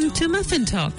Welcome to Muffin Talk.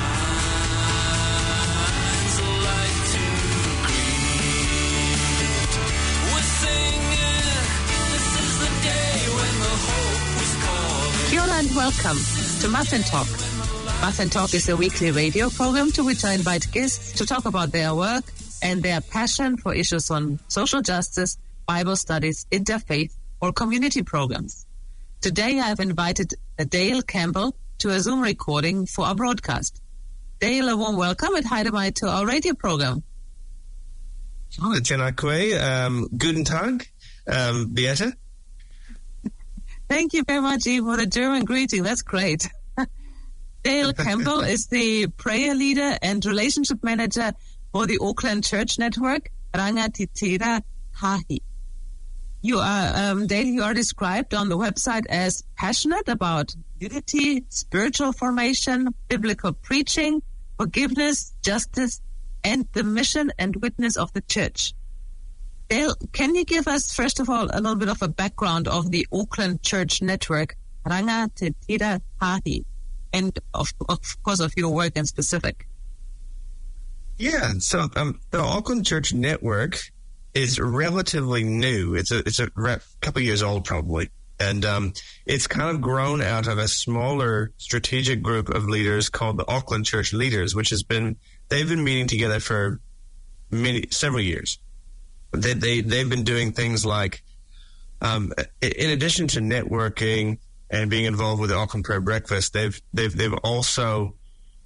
Kia ora and welcome to Muffin Talk. Muffin Talk is a weekly radio program to which I invite guests to talk about their work and their passion for issues on social justice, Bible studies, interfaith, or community programs. Today I've invited Dale Campbell to a Zoom recording for our broadcast. Dale, a warm welcome and hi to our radio program. Hallo, Tjenakwe. Guten Tag, Beate. Thank you very much, Eve, for the German greeting. That's great. Dale Campbell is the prayer leader and relationship manager for the Auckland Church Network, Rangatira Hahi. You are, Dale, you are described on the website as passionate about unity, spiritual formation, biblical preaching, forgiveness, justice, and the mission and witness of the church. Dale, can you give us, first of all, a little bit of a background of the Auckland Church Network, Rangatira Hahi, and of course of your work in specific? Yeah, so the Auckland Church Network is relatively new. It's a couple years old probably, and it's kind of grown out of a smaller strategic group of leaders called the Auckland Church Leaders, which they've been meeting together for several years. They've been doing things like, in addition to networking and being involved with the Auckland Prayer Breakfast, they've also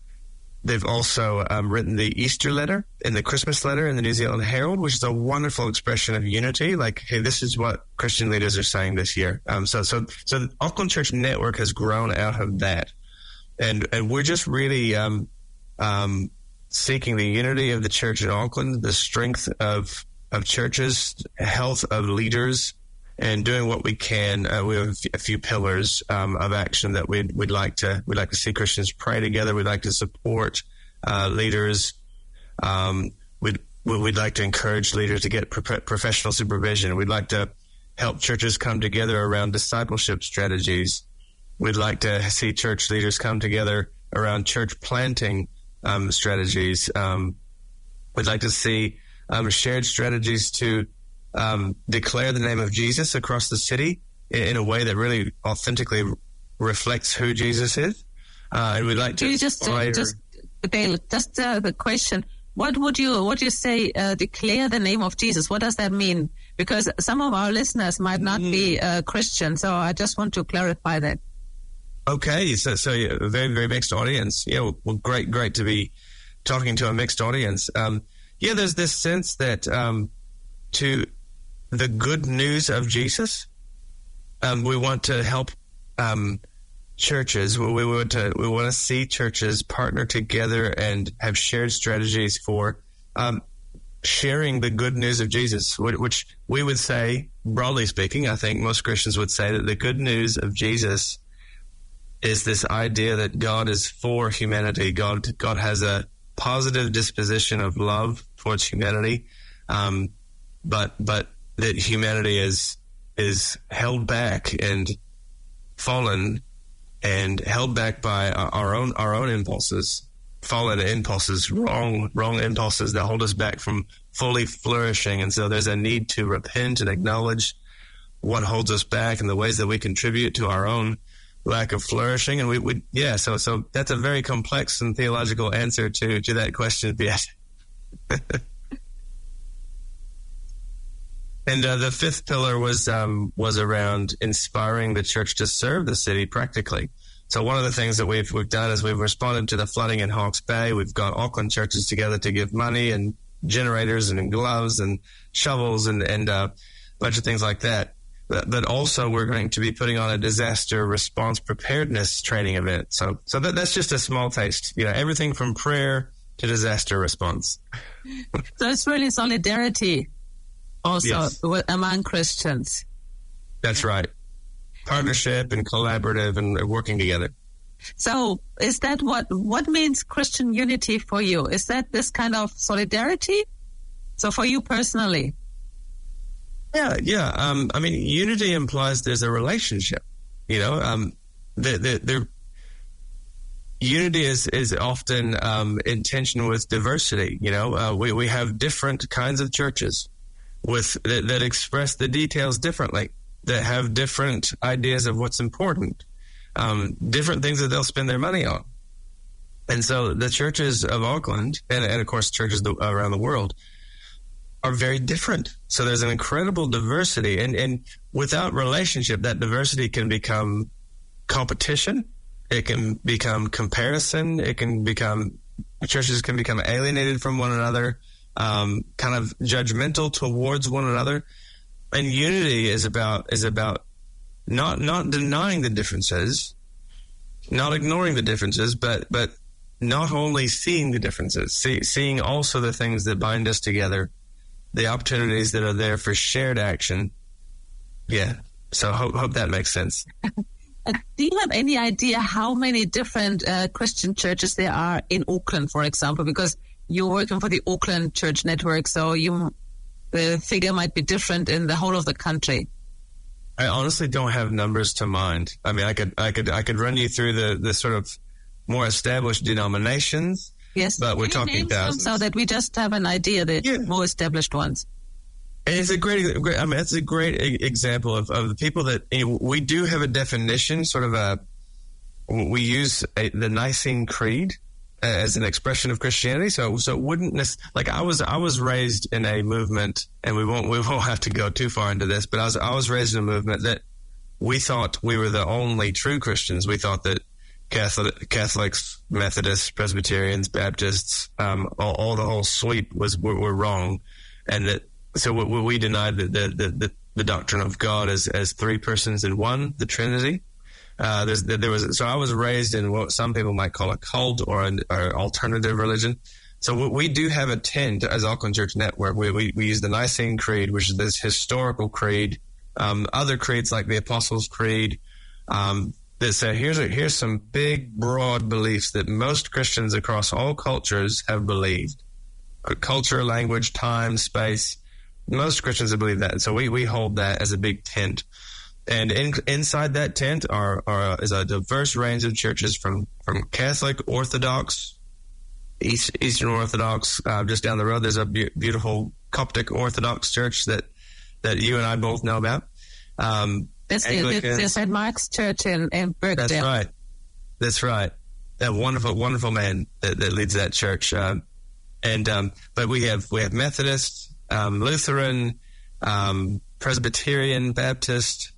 written the Easter letter and the Christmas letter in the New Zealand Herald, which is a wonderful expression of unity. Like, hey, this is what Christian leaders are saying this year. So the Auckland Church Network has grown out of that, and we're just really seeking the unity of the church in Auckland, the strength of churches, health of leaders, and doing what we can. We have a few pillars of action that we'd like to see Christians pray together. We'd like to support leaders. We'd like to encourage leaders to get professional supervision. We'd like to help churches come together around discipleship strategies. We'd like to see church leaders come together around church planting strategies. We'd like to see shared strategies to declare the name of Jesus across the city in a way that really authentically reflects who Jesus is. And we'd like to the question: what would you say? Declare the name of Jesus. What does that mean? Because some of our listeners might not be Christian, so I just want to clarify that. Okay, so a very, very mixed audience. Yeah, well, great to be talking to a mixed audience. There's this sense that to the good news of Jesus, we want to help churches. We want to see churches partner together and have shared strategies for sharing the good news of Jesus, which we would say, broadly speaking, I think most Christians would say that the good news of Jesus is this idea that God is for humanity. God has a positive disposition of love towards humanity, but that humanity is held back and fallen and held back by our own impulses, fallen impulses, wrong impulses that hold us back from fully flourishing. And so there's a need to repent and acknowledge what holds us back and the ways that we contribute to our own lack of flourishing. And so that's a very complex and theological answer to that question. Yes. And the fifth pillar was around inspiring the church to serve the city practically. So one of the things that we've done is we've responded to the flooding in Hawke's Bay. We've got Auckland churches together to give money and generators and gloves and shovels and a bunch of things like that. But also we're going to be putting on a disaster response preparedness training event. So that's just a small taste. Everything from prayer to disaster response. So it's really solidarity also among Christians. That's right. Partnership and collaborative and working together. So is that what means Christian unity for you? Is that this kind of solidarity? So for you personally? Yeah. Unity implies there's a relationship. unity is often in tension with diversity. We have different kinds of churches that express the details differently, that have different ideas of what's important, different things that they'll spend their money on. And so the churches of Auckland, and of course churches around the world, are very different. So there's an incredible diversity, and without relationship, that diversity can become competition. It can become comparison. Churches can become alienated from one another, kind of judgmental towards one another. And unity is about not denying the differences, not ignoring the differences, but not only seeing the differences, seeing also the things that bind us together, the opportunities that are there for shared action. Yeah. So hope that makes sense. Do you have any idea how many different Christian churches there are in Auckland, for example? Because you're working for the Auckland Church Network, so the figure might be different in the whole of the country. I honestly don't have numbers to mind. I mean, I could run you through the sort of more established denominations. Yes, but we're talking thousands, so that we just have an idea, the more established ones. And it's a great. I mean, it's a great example of the people that we do have a definition. We use the Nicene Creed as an expression of Christianity. So it wouldn't like I was raised in a movement, and we won't have to go too far into this. But I was raised in a movement that we thought we were the only true Christians. We thought that Catholics, Methodists, Presbyterians, Baptists, all the whole suite were wrong, and that so we denied the doctrine of God as three persons in one, the Trinity. So I was raised in what some people might call a cult or an alternative religion. So we do have a tent as Auckland Church Network. We use the Nicene Creed, which is this historical creed. Other creeds like the Apostles' Creed. That say here's some big, broad beliefs that most Christians across all cultures have believed. Culture, language, time, space. Most Christians have believed that. And so we hold that as a big tent. And inside that tent is a diverse range of churches from Catholic, Orthodox, Eastern Orthodox. Just down the road, there's a beautiful Coptic Orthodox church that you and I both know about. That's the St. Mark's Church in Birkdale. That's right. That wonderful man that leads that church. But we have Methodist, Lutheran, Presbyterian, Baptist,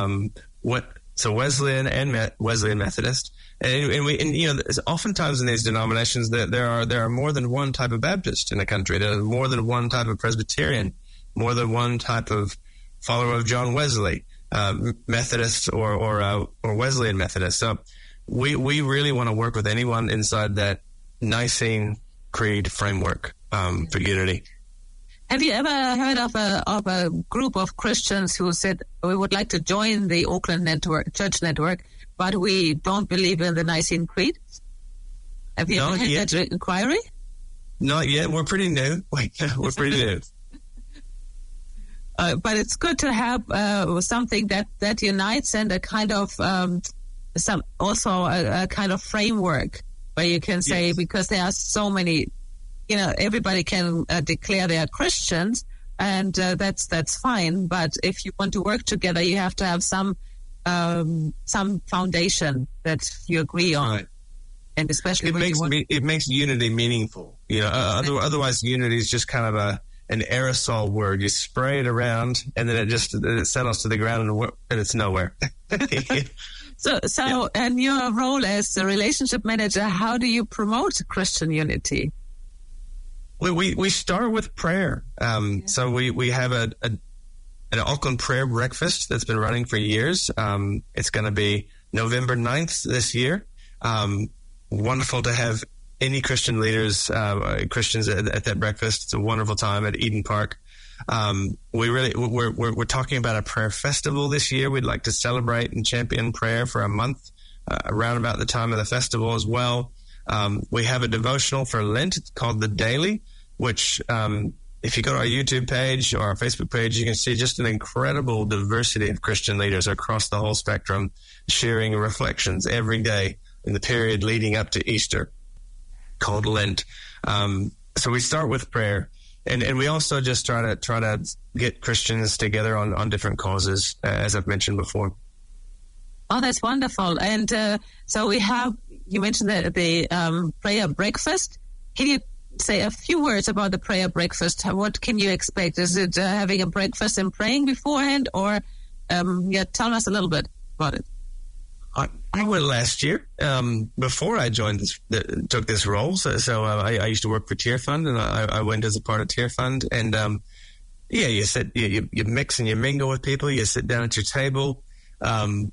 Wesleyan and Wesleyan Methodist. And oftentimes in these denominations there are more than one type of Baptist in the country. There are more than one type of Presbyterian, more than one type of follower of John Wesley. Methodist or Wesleyan Methodist. So we really want to work with anyone inside that Nicene Creed framework for unity. Have you ever heard of a group of Christians who said we would like to join the Auckland Church Network, but we don't believe in the Nicene Creed? Have you ever had that inquiry? Not yet. We're pretty new. We're pretty new. But it's good to have something that unites and a kind of a kind of framework where you can say, because there are so many, everybody can declare they are Christians, and that's fine. But if you want to work together, you have to have some foundation that you agree on, right. And especially it makes unity meaningful. Otherwise unity is just kind of an aerosol word. You spray it around, and then it settles to the ground, and it's nowhere. So, and your role as a relationship manager, how do you promote Christian unity? We start with prayer. So we have an Auckland prayer breakfast that's been running for years. It's going to be November 9th this year. Wonderful to have any Christian leaders, Christians at that breakfast. It's a wonderful time at Eden Park. We're talking about a prayer festival this year. We'd like to celebrate and champion prayer for a month, around about the time of the festival as well. We have a devotional for Lent. It's called The Daily, which, if you go to our YouTube page or our Facebook page, you can see just an incredible diversity of Christian leaders across the whole spectrum sharing reflections every day in the period leading up to Easter, called Lent. So we start with prayer, and we also just try to get Christians together on different causes, as I've mentioned before. Oh, that's wonderful. And so you mentioned the prayer breakfast. Can you say a few words about the prayer breakfast? What can you expect? Is it having a breakfast and praying beforehand, or tell us a little bit about it. I went last year before I took this role. So I used to work for Tear Fund, and I went as a part of Tear Fund. And you sit, you mix and you mingle with people. You sit down at your table. I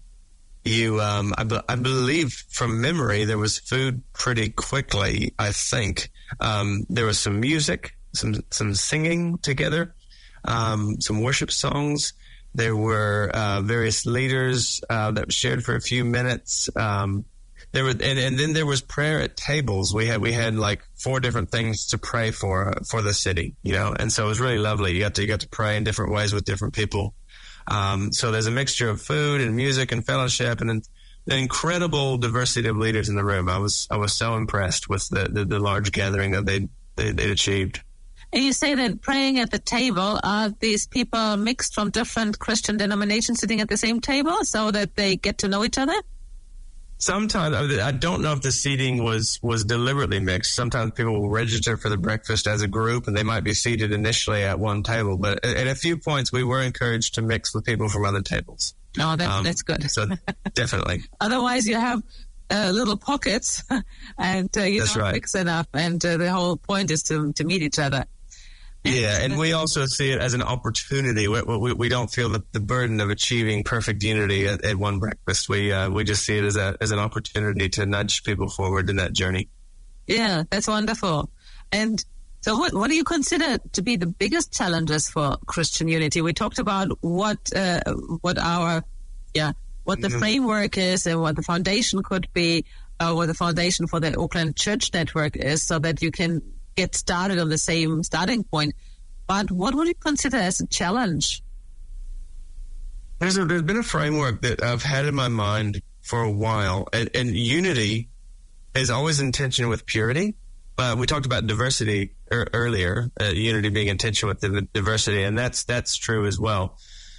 believe from memory there was food pretty quickly. I think there was some music, some singing together, some worship songs. There were various leaders that shared for a few minutes. And then there was prayer at tables. We had like 4 different things to pray for the city, and so it was really lovely. You got to pray in different ways with different people. So there's a mixture of food and music and fellowship, and an incredible diversity of leaders in the room. I was so impressed with the large gathering that they'd achieved. And you say that praying at the table, are these people mixed from different Christian denominations sitting at the same table so that they get to know each other? Sometimes, I don't know if the seating was deliberately mixed. Sometimes people will register for the breakfast as a group, and they might be seated initially at one table. But at a few points, we were encouraged to mix with people from other tables. Oh, that's good. So definitely. Otherwise, you have little pockets, and you don't mix enough. And the whole point is to meet each other. Yeah, and we also see it as an opportunity. We don't feel the burden of achieving perfect unity at one breakfast. We just see it as an opportunity to nudge people forward in that journey. Yeah, that's wonderful. And so what do you consider to be the biggest challenges for Christian unity? We talked about what the framework is and what the foundation could be, what the foundation for the Auckland Church Network is, so that you can get started on the same starting point. But what would you consider as a challenge? There's been a framework that I've had in my mind for a while, and unity is always in tension with purity. We talked about diversity earlier, unity being in tension with the diversity, and that's true as well.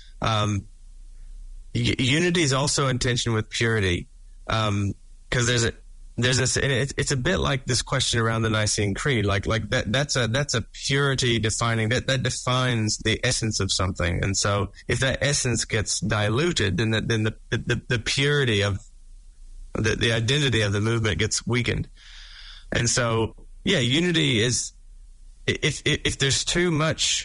Unity is also in tension with purity, because there's this, and it's a bit like this question around the Nicene Creed, like that's a purity defining that defines the essence of something, and so if that essence gets diluted, then the purity of the identity of the movement gets weakened, and so unity is if there's too much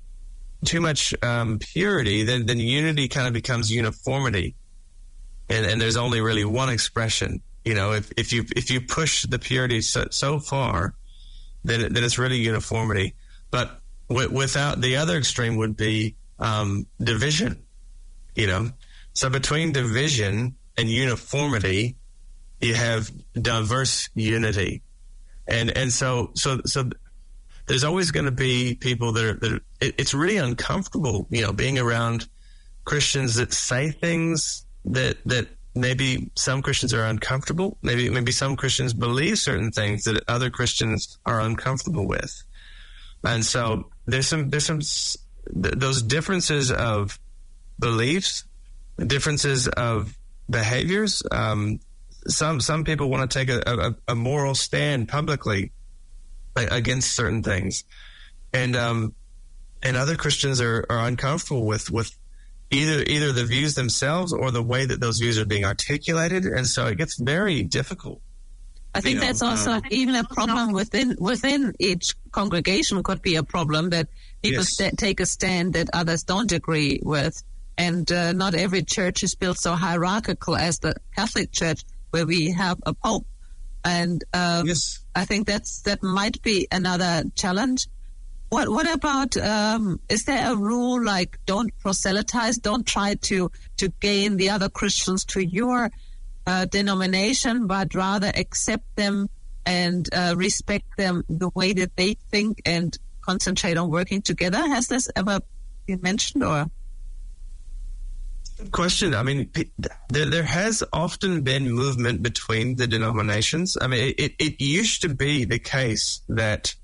purity, then unity kind of becomes uniformity, and there's only really one expression. If you push the purity so far, then it's really uniformity. But without, the other extreme would be division. So between division and uniformity, you have diverse unity, and so there's always going to be people that it's really uncomfortable, being around Christians that say things that maybe some Christians are uncomfortable. Maybe some Christians believe certain things that other Christians are uncomfortable with, and so there's some those differences of beliefs, differences of behaviors. Some people want to take a moral stand publicly against certain things, and other Christians are uncomfortable with either the views themselves or the way that those views are being articulated, and so it gets very difficult. I think that's also even a problem within each congregation. Could be a problem that people take a stand that others don't agree with, and not every church is built so hierarchical as the Catholic Church, where we have a pope, and I think that might be another challenge. What about, is there a rule like don't proselytize, don't try to gain the other Christians to your denomination, but rather accept them and respect them the way that they think and concentrate on working together? Has this ever been mentioned? Or Question. I mean, there has often been movement between the denominations. I mean, it used to be the case that,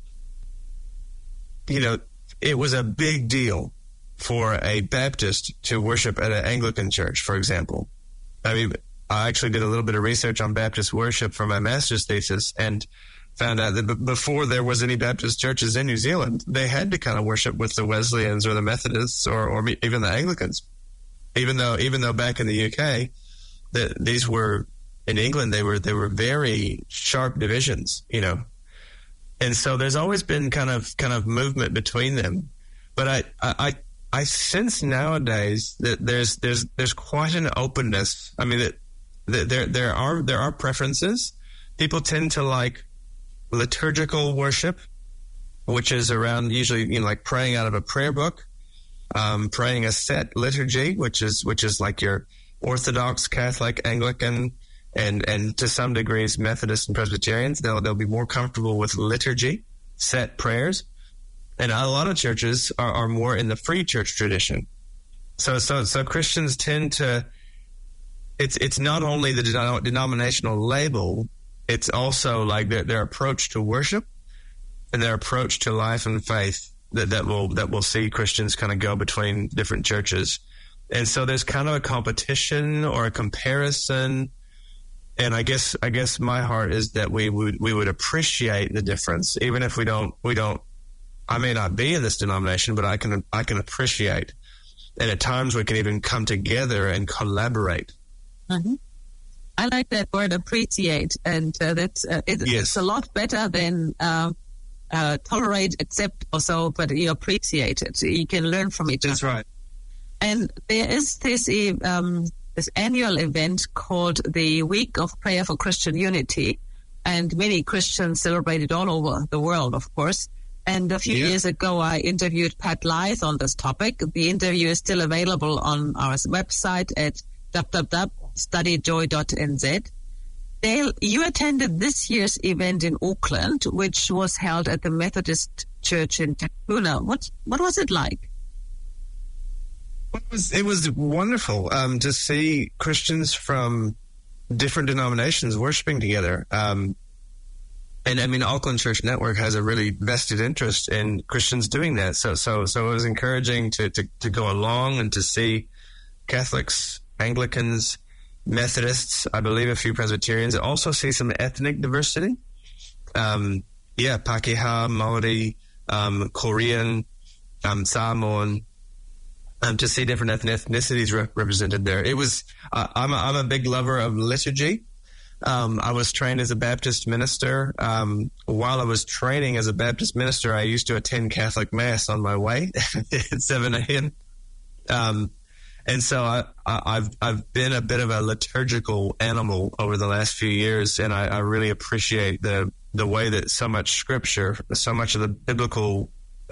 it was a big deal for a Baptist to worship at an Anglican church, for example. I mean, I actually did a little bit of research on Baptist worship for my master's thesis and found out that before there was any Baptist churches in New Zealand, they had to kind of worship with the Wesleyans or the Methodists or even the Anglicans. Even though back in the UK, these were in England, they were very sharp divisions, and so there's always been kind of movement between them. But I sense nowadays that there's quite an openness. I mean, that there are preferences. People tend to like liturgical worship, which is around usually like praying out of a prayer book. Praying a set liturgy, which is like your Orthodox, Catholic, Anglican, and to some degrees Methodist and Presbyterians. They'll be more comfortable with liturgy, set prayers, and a lot of churches are more in the free church tradition. So Christians tend to. It's not only the denominational label; it's also like their approach to worship and their approach to life and faith. That will see Christians kind of go between different churches. And so there's kind of a competition or a comparison. And I guess my heart is that we would appreciate the difference, even if we don't, I may not be in this denomination, but I can appreciate. And at times we can even come together and collaborate. Mm-hmm. I like that word appreciate. And it's a lot better than, tolerate, accept, or so, but you appreciate it. You can learn from each other. That's right. And there is this annual event called the Week of Prayer for Christian Unity, and many Christians celebrate it all over the world, of course. And a few years ago, I interviewed Pat Lyth on this topic. The interview is still available on our website at www.studyjoy.nz. Dale, you attended this year's event in Auckland, which was held at the Methodist Church in Takapuna. What was it like? It was wonderful to see Christians from different denominations worshiping together. And I mean, Auckland Church Network has a really vested interest in Christians doing that. So it was encouraging to go along and to see Catholics, Anglicans, Methodists, I believe a few Presbyterians. I also see some ethnic diversity. Pakeha, Maori, Korean, Samoan. To see different ethnicities represented there. It was. I'm a big lover of liturgy. I was trained as a Baptist minister. While I was training as a Baptist minister, I used to attend Catholic Mass on my way at 7 a.m. And so I've been a bit of a liturgical animal over the last few years, and I really appreciate the way that so much Scripture, so much of the biblical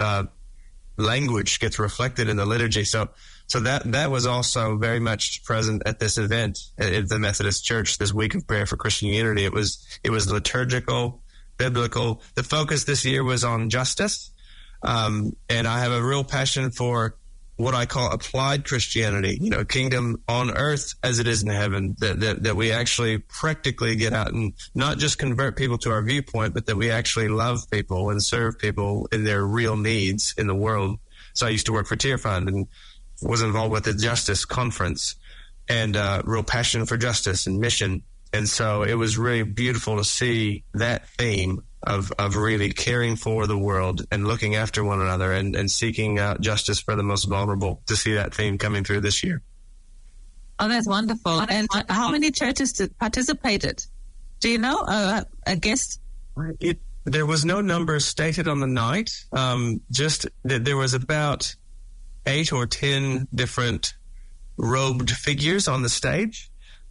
language gets reflected in the liturgy. So that was also very much present at this event at the Methodist Church, this Week of Prayer for Christian Unity. It was liturgical, biblical. The focus this year was on justice, and I have a real passion for what I call applied Christianity, kingdom on earth as it is in heaven, that we actually practically get out and not just convert people to our viewpoint, but that we actually love people and serve people in their real needs in the world. So I used to work for Tear Fund and was involved with the Justice Conference and real passion for justice and mission. And so it was really beautiful to see that theme of really caring for the world and looking after one another and seeking out justice for the most vulnerable, to see that theme coming through this year. Oh, that's wonderful. And how many churches participated? Do you know? I guess there was no number stated on the night. Just that there was about 8 or 10 different robed figures on the stage.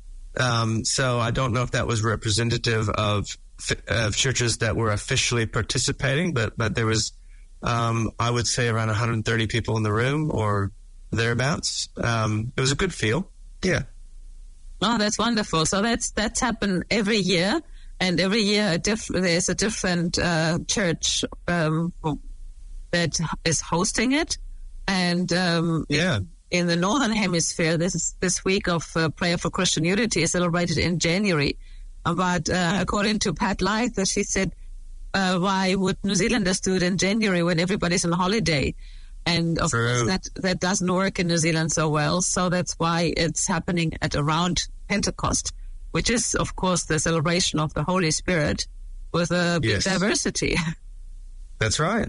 So I don't know if that was representative of churches that were officially participating, but there was, I would say, around 130 people in the room or thereabouts. It was a good feel. Yeah. Oh, that's wonderful. So that's happened every year, and every year there's a different church that is hosting it, and in the Northern Hemisphere, this week of Prayer for Christian Unity is celebrated in January. But according to Pat Lythe, she said, why would New Zealanders do it in January when everybody's on holiday? And of course, that doesn't work in New Zealand so well. So that's why it's happening at around Pentecost, which is, of course, the celebration of the Holy Spirit with a big diversity. That's right.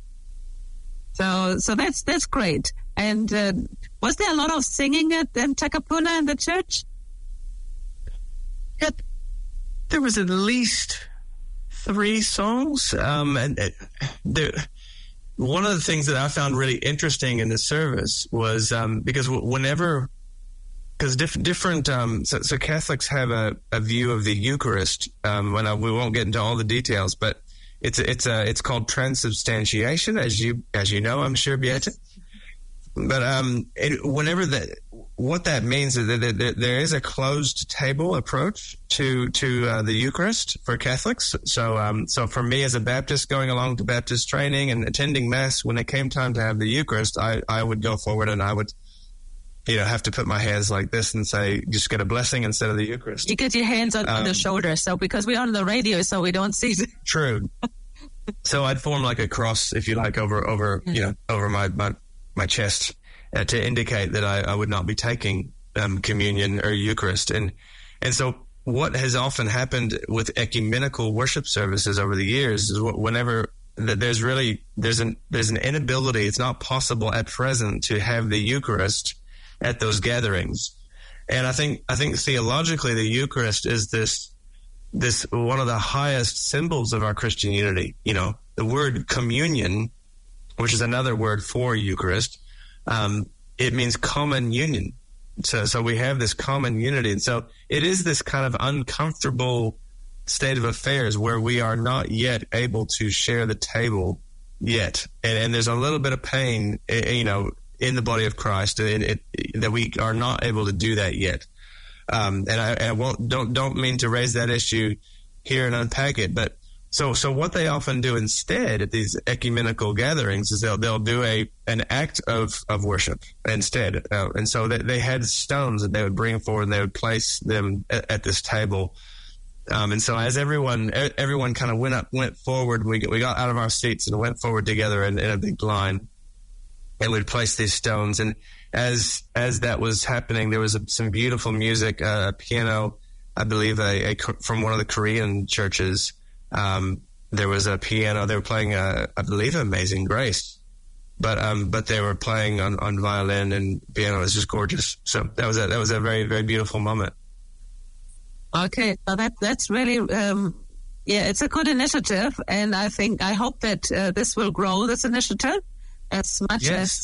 So that's great. And was there a lot of singing at Takapuna in the church? Yeah, there was at least 3 songs. One of the things that I found really interesting in the service was because different so Catholics have a view of the Eucharist. We won't get into all the details, but it's called transubstantiation, as you know, I'm sure, Beata. But what that means is that there is a closed table approach to the Eucharist for Catholics. So for me as a Baptist, going along to Baptist training and attending Mass, when it came time to have the Eucharist, I would go forward and I would, have to put my hands like this and say, just get a blessing instead of the Eucharist. You get your hands on the shoulder, so because we're on the radio, so we don't see it. True. So I'd form like a cross, if you like, over my chest to indicate that I would not be taking communion or Eucharist. And so what has often happened with ecumenical worship services over the years is whenever there's an inability, it's not possible at present to have the Eucharist at those gatherings. And I think theologically the Eucharist is this one of the highest symbols of our Christian unity. The word communion, which is another word for Eucharist, it means common union. So we have this common unity. And so it is this kind of uncomfortable state of affairs where we are not yet able to share the table yet. And there's a little bit of pain, in the body of Christ that we are not able to do that yet. And I don't mean to raise that issue here and unpack it, but so what they often do instead at these ecumenical gatherings is they'll do an act of worship instead. And so they had stones that they would bring forward and they would place them at this table. And so as everyone kind of went forward, we got out of our seats and went forward together in a big line, and we'd place these stones. And as that was happening, there was some beautiful music, a piano, I believe, from one of the Korean churches. There was a piano. They were playing, I believe, Amazing Grace, but they were playing on violin and piano. It was just gorgeous. So that was a very, very beautiful moment. Okay, so that's really, it's a good initiative, and I hope that this will grow, this initiative, as much as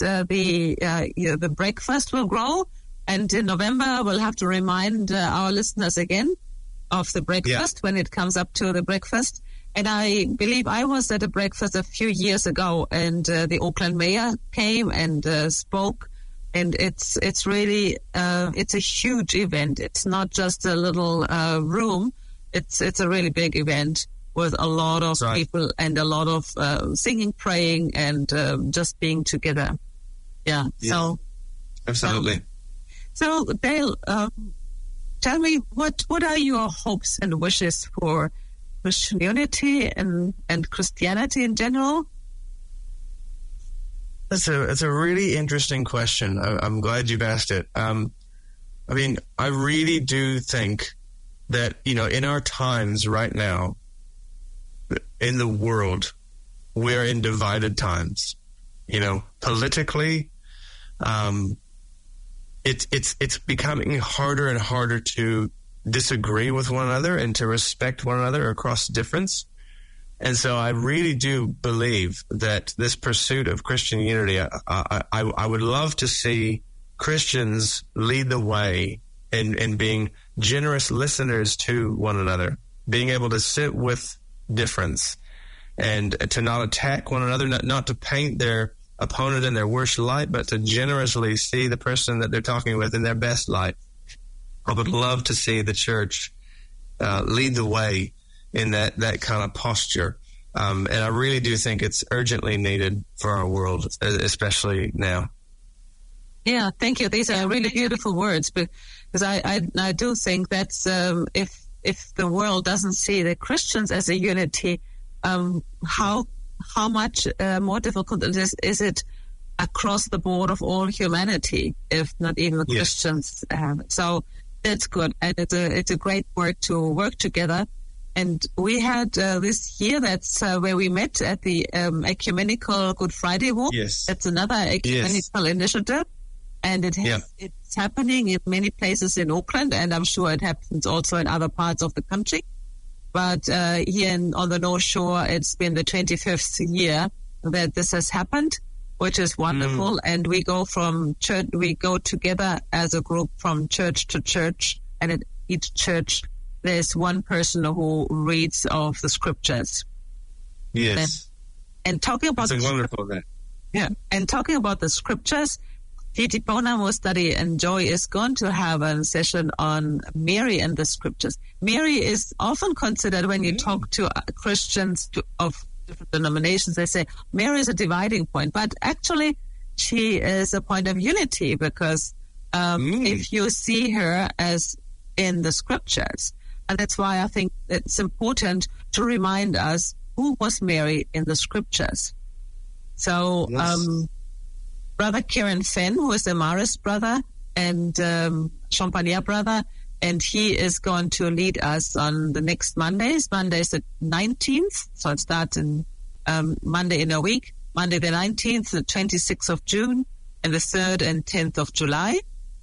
the breakfast will grow. And in November, we'll have to remind our listeners again of the breakfast when it comes up to the breakfast. And I believe I was at a breakfast a few years ago, and the Auckland mayor came and spoke. And it's really it's a huge event. It's not just a little room. It's a really big event with a lot of people and a lot of singing, praying, and just being together. Yeah. So absolutely. So Dale, tell me what are your hopes and wishes for Christian unity and Christianity in general? It's a really interesting question. I'm glad you've asked it. I really do think that, in our times right now, in the world, we're in divided times. Politically, it's becoming harder and harder to disagree with one another and to respect one another across difference. And so I really do believe that this pursuit of Christian unity, I would love to see Christians lead the way in being generous listeners to one another, being able to sit with difference and to not attack one another, not to paint their opponent in their worst light, but to generously see the person that they're talking with in their best light. I would love to see the church lead the way in that kind of posture. And I really do think it's urgently needed for our world, especially now. Yeah, thank you. These are really beautiful words, because I do think that's if the world doesn't see the Christians as a unity, how much more difficult is it across the board of all humanity, if not even the Christians have it. So that's good, and it's a great work to work together. And we had this year, that's where we met at the Ecumenical Good Friday Walk. Yes. That's another ecumenical initiative. And it's happening in many places in Auckland, and I'm sure it happens also in other parts of the country. But here on the North Shore, it's been the 25th year that this has happened, which is wonderful. And we go from church, we go together as a group from church to church, and at each church there's one person who reads of the scriptures. Yes. And talking about wonderful that. Yeah, and talking about the scriptures, Titiponamo Study and Joy is going to have a session on Mary and the scriptures. Mary is often considered, when you talk to Christians of different denominations, they say Mary is a dividing point, but actually she is a point of unity, because if you see her as in the scriptures, and that's why I think it's important to remind us who was Mary in the scriptures. So, Brother Kieran Fenn, who is the Maris brother and Champagnat brother, and he is going to lead us on the next Mondays. Monday is the 19th, so it starts in Monday in a week. Monday the 19th, the 26th of June, and the 3rd and 10th of July,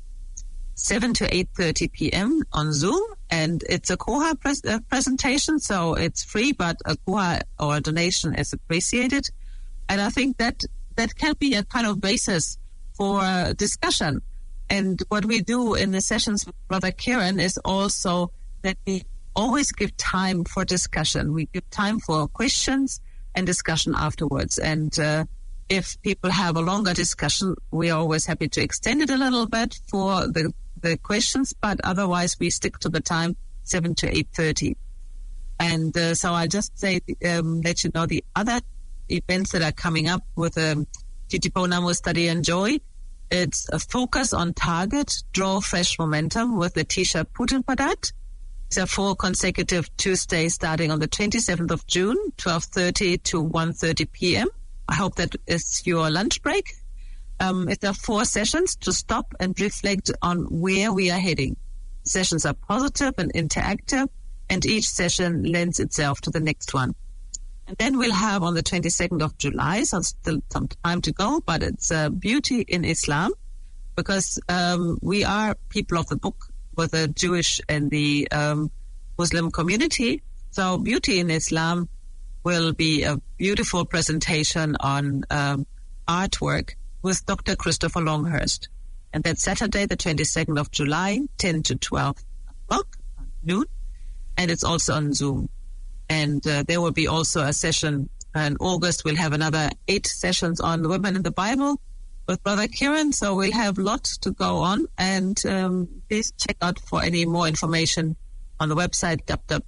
7 to 8:30 p.m. on Zoom. And it's a Koha presentation, so it's free, but a Koha or a donation is appreciated. And I think that can be a kind of basis for discussion. And what we do in the sessions with Brother Kieran is also that we always give time for discussion. We give time for questions and discussion afterwards. And if people have a longer discussion, we are always happy to extend it a little bit for the questions, but otherwise we stick to the time, 7 to 8:30. And so I'll just say, let you know the other events that are coming up with Titiponamo Study and Joy. It's a focus on target, draw fresh momentum with Letitia Putinpadat. It's a 4 consecutive Tuesdays starting on the 27th of June, 12:30 to 1:30 p.m. I hope that is your lunch break. It's 4 sessions to stop and reflect on where we are heading. Sessions are positive and interactive, and each session lends itself to the next one. And then we'll have on the 22nd of July, so still some time to go, but it's Beauty in Islam, because we are people of the book with the Jewish and the Muslim community. So Beauty in Islam will be a beautiful presentation on artwork with Dr. Christopher Longhurst. And that's Saturday, the 22nd of July, 10 to 12 o'clock, noon. And it's also on Zoom. And there will be also a session in August. We'll have another 8 sessions on women in the Bible with Brother Kieran. So we'll have lots to go on. And please check out for any more information on the website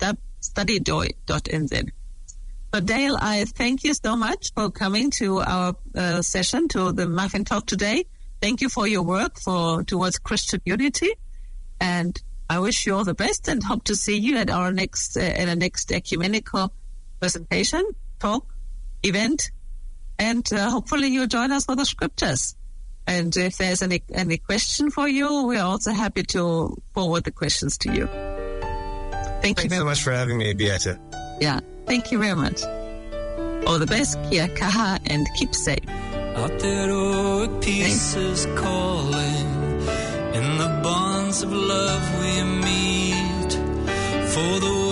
www.studyjoy.nz. So Dale, I thank you so much for coming to our session, to the Muffin Talk today. Thank you for your work towards Christian unity. And I wish you all the best and hope to see you at our next ecumenical presentation, talk, event, and hopefully you'll join us for the scriptures. And if there's any question for you, we're also happy to forward the questions to you. Thanks so much for having me, Beata. Yeah, thank you very much. All the best, kia kaha, and keep safe. Out there, peace is calling. In the bonds of love we meet. For the